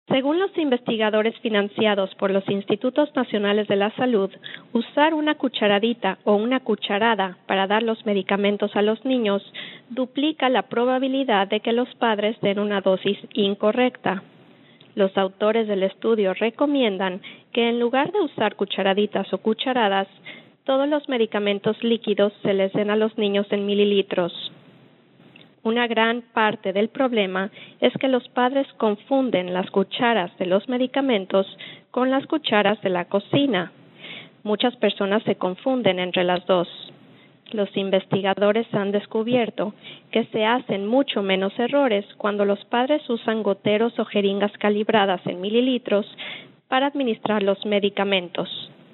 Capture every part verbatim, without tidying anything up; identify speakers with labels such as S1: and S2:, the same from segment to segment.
S1: Según los investigadores financiados por los Institutos Nacionales de la Salud, usar una cucharadita o una cucharada para dar los medicamentos a los niños duplica la probabilidad de que los padres den una dosis incorrecta. Los autores del estudio recomiendan que en lugar de usar cucharaditas o cucharadas, todos los medicamentos líquidos se les den a los niños en mililitros. Una gran parte del problema es que los padres confunden las cucharas de los medicamentos con las cucharas de la cocina. Muchas personas se confunden entre las dos. Los investigadores han descubierto que se hacen mucho menos errores cuando los padres usan goteros o jeringas calibradas en mililitros para administrar los medicamentos.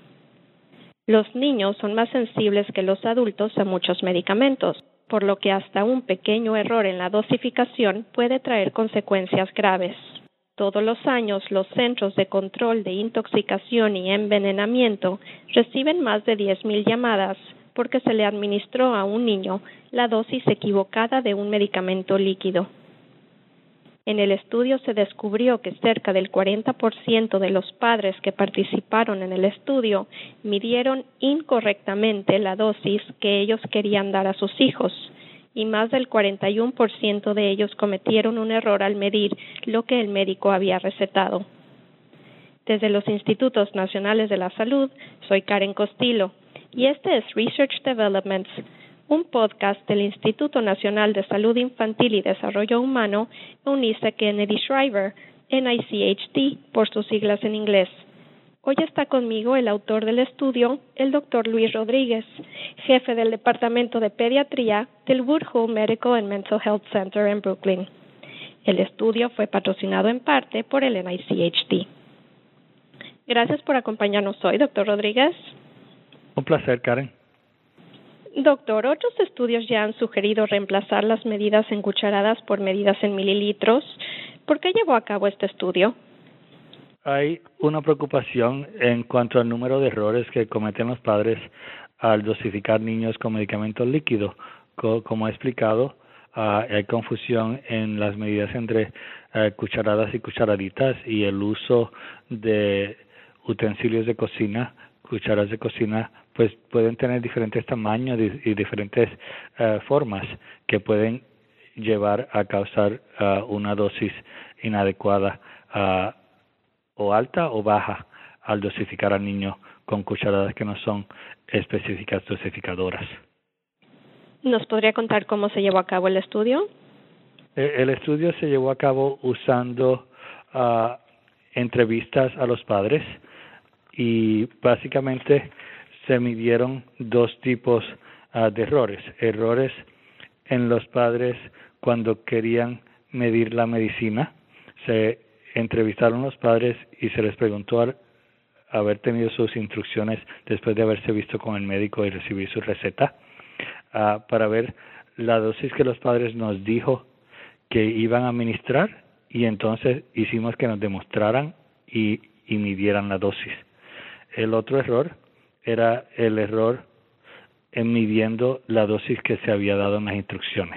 S1: Los niños son más sensibles que los adultos a muchos medicamentos, por lo que hasta un pequeño error en la dosificación puede traer consecuencias graves. Todos los años, los Centros de Control de Intoxicación y Envenenamiento reciben más de diez mil llamadas porque se le administró a un niño la dosis equivocada de un medicamento líquido. En el estudio se descubrió que cerca del cuarenta por ciento de los padres que participaron en el estudio midieron incorrectamente la dosis que ellos querían dar a sus hijos, y más del cuarenta y uno por ciento de ellos cometieron un error al medir lo que el médico había recetado. Desde los Institutos Nacionales de la Salud, soy Karen Costilo, y este es Research Developments, un podcast del Instituto Nacional de Salud Infantil y Desarrollo Humano, Eunice Kennedy Shriver, N I C H D por sus siglas en inglés. Hoy está conmigo el autor del estudio, el doctor Luis Rodríguez, jefe del Departamento de Pediatría del Woodhull Medical and Mental Health Center en Brooklyn. El estudio fue patrocinado en parte por el N I C H D. Gracias por acompañarnos hoy, doctor Rodríguez.
S2: Un placer, Karen.
S1: Doctor, otros estudios ya han sugerido reemplazar las medidas en cucharadas por medidas en mililitros. ¿Por qué llevó a cabo este estudio?
S2: Hay una preocupación en cuanto al número de errores que cometen los padres al dosificar niños con medicamentos líquidos. Como he explicado, uh, hay confusión en las medidas entre uh, cucharadas y cucharaditas y el uso de utensilios de cocina, cucharas de cocina, pues pueden tener diferentes tamaños y diferentes uh, formas que pueden llevar a causar uh, una dosis inadecuada uh, o alta o baja al dosificar al niño con cucharadas que no son específicas dosificadoras.
S1: ¿Nos podría contar cómo se llevó a cabo el estudio?
S2: El, el estudio se llevó a cabo usando uh, entrevistas a los padres y básicamente se midieron dos tipos uh, de errores. Errores en los padres cuando querían medir la medicina. Se entrevistaron los padres y se les preguntó al haber tenido sus instrucciones después de haberse visto con el médico y recibir su receta uh, para ver la dosis que los padres nos dijo que iban a administrar, y entonces hicimos que nos demostraran y, y midieran la dosis. El otro error era el error en midiendo la dosis que se había dado en las instrucciones.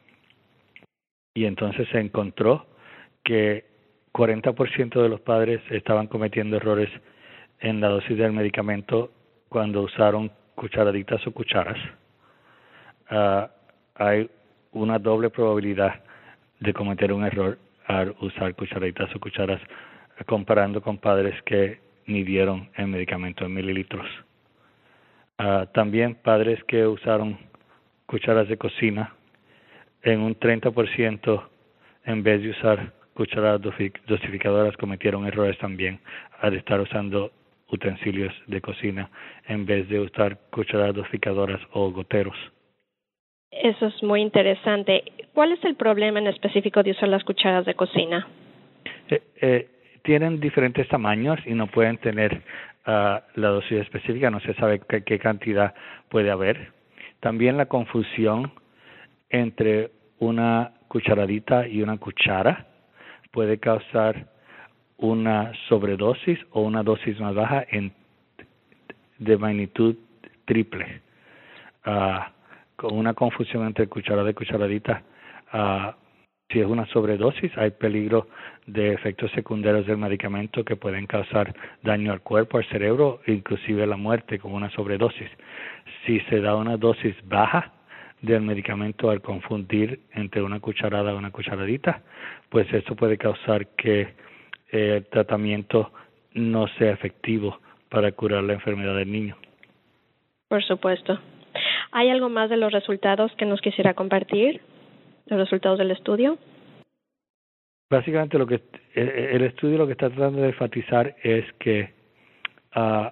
S2: Y entonces se encontró que cuarenta por ciento de los padres estaban cometiendo errores en la dosis del medicamento cuando usaron cucharaditas o cucharas. Uh, hay una doble probabilidad de cometer un error al usar cucharaditas o cucharas comparando con padres que midieron el medicamento en mililitros. Uh, también padres que usaron cucharas de cocina, en un treinta por ciento en vez de usar cucharadas dosificadoras cometieron errores también al estar usando utensilios de cocina en vez de usar cucharadas dosificadoras o goteros.
S1: Eso es muy interesante. ¿Cuál es el problema en específico de usar las cucharas de cocina?
S2: Eh, eh, tienen diferentes tamaños y no pueden tener uh, la dosis específica, no se sabe qué, qué cantidad puede haber. También la confusión entre una cucharadita y una cuchara puede causar una sobredosis o una dosis más baja en, de magnitud triple. Uh, con una confusión entre cucharada y cucharadita uh, Si es una sobredosis, hay peligro de efectos secundarios del medicamento que pueden causar daño al cuerpo, al cerebro, inclusive la muerte con una sobredosis. Si se da una dosis baja del medicamento al confundir entre una cucharada y una cucharadita, pues eso puede causar que eh, el tratamiento no sea efectivo para curar la enfermedad del niño.
S1: Por supuesto. ¿Hay algo más de los resultados que nos quisiera compartir? ¿Los resultados del estudio?
S2: Básicamente lo que el estudio lo que está tratando de enfatizar es que uh,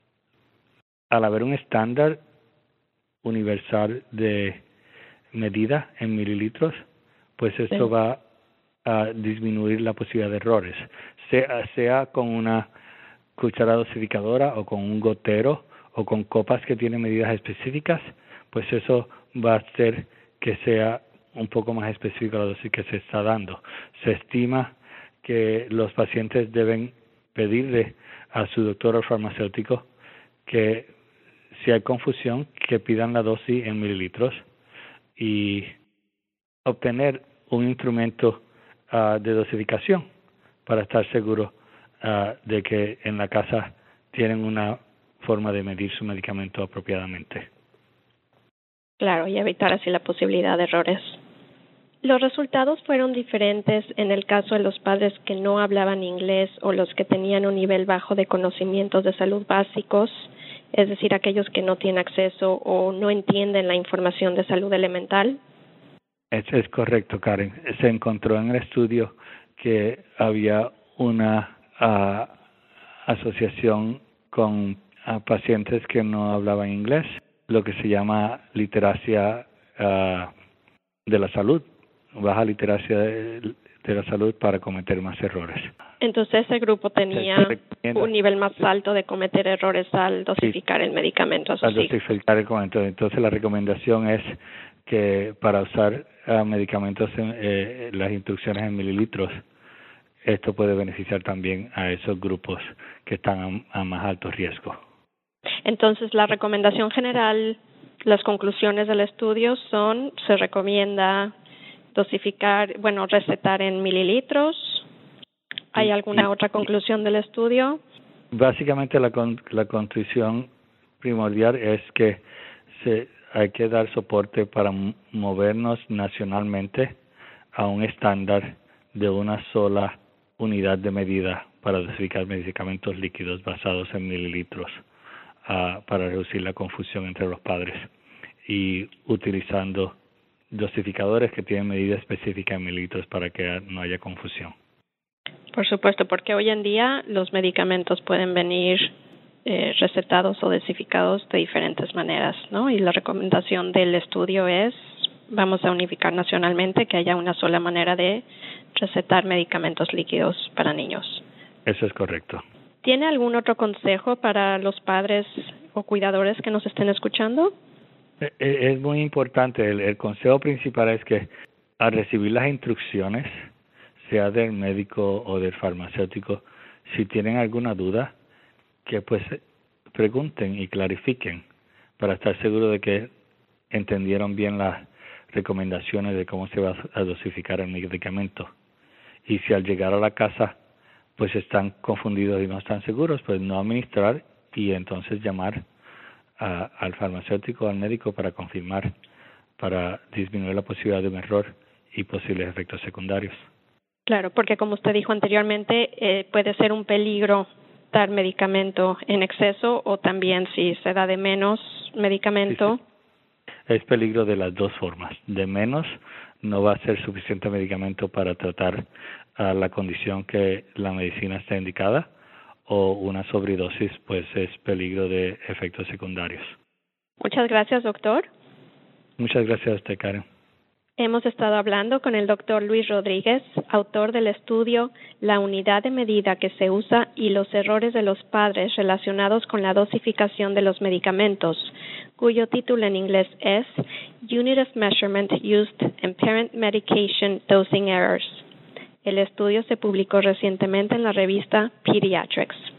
S2: al haber un estándar universal de medida en mililitros, pues esto sí. va a disminuir la posibilidad de errores, sea, sea con una cucharada dosificadora o con un gotero o con copas que tienen medidas específicas, pues eso va a hacer que sea un poco más específico la dosis que se está dando. Se estima que los pacientes deben pedirle a su doctor o farmacéutico que si hay confusión, que pidan la dosis en mililitros y obtener un instrumento uh, de dosificación para estar seguro uh, de que en la casa tienen una forma de medir su medicamento apropiadamente.
S1: Claro, y evitar así la posibilidad de errores. ¿Los resultados fueron diferentes en el caso de los padres que no hablaban inglés o los que tenían un nivel bajo de conocimientos de salud básicos, es decir, aquellos que no tienen acceso o no entienden la información de salud elemental?
S2: Es, es correcto, Karen. Se encontró en el estudio que había una uh, asociación con uh, pacientes que no hablaban inglés, lo que se llama literacia uh, de la salud, baja literacia de, de la salud para cometer más errores.
S1: Entonces ese grupo tenía un nivel más alto de cometer errores al dosificar sí, el medicamento.
S2: Al sí. dosificar el medicamento. Entonces la recomendación es que para usar uh, medicamentos, en, eh, las instrucciones en mililitros, esto puede beneficiar también a esos grupos que están a, a más alto riesgo.
S1: Entonces la recomendación general, las conclusiones del estudio son, se recomienda dosificar, bueno, recetar en mililitros. ¿Hay alguna otra conclusión del estudio?
S2: Básicamente la, con, la conclusión primordial es que se, hay que dar soporte para movernos nacionalmente a un estándar de una sola unidad de medida para dosificar medicamentos líquidos basados en mililitros uh, para reducir la confusión entre los padres y utilizando dosificadores que tienen medida específica en mililitros para que no haya confusión.
S1: Por supuesto, porque hoy en día los medicamentos pueden venir eh, recetados o dosificados de diferentes maneras, ¿no? Y la recomendación del estudio es, vamos a unificar nacionalmente que haya una sola manera de recetar medicamentos líquidos para niños.
S2: Eso es correcto.
S1: ¿Tiene algún otro consejo para los padres o cuidadores que nos estén escuchando?
S2: Es muy importante. El, el consejo principal es que al recibir las instrucciones, sea del médico o del farmacéutico, si tienen alguna duda, que pues pregunten y clarifiquen para estar seguro de que entendieron bien las recomendaciones de cómo se va a dosificar el medicamento. Y si al llegar a la casa pues están confundidos y no están seguros, pues no administrar y entonces llamar a, al farmacéutico o al médico para confirmar, para disminuir la posibilidad de un error y posibles efectos secundarios.
S1: Claro, porque como usted dijo anteriormente, eh, puede ser un peligro dar medicamento en exceso o también si se da de menos medicamento.
S2: Sí, sí. Es peligro de las dos formas. De menos no va a ser suficiente medicamento para tratar uh, la condición que la medicina está indicada, o una sobredosis pues es peligro de efectos secundarios.
S1: Muchas gracias, doctor.
S2: Muchas gracias a usted, Karen.
S1: Hemos estado hablando con el doctor Luis Rodríguez, autor del estudio La unidad de medida que se usa y los errores de los padres relacionados con la dosificación de los medicamentos, cuyo título en inglés es Unit of Measurement Used in Parent Medication Dosing Errors. El estudio se publicó recientemente en la revista Pediatrics.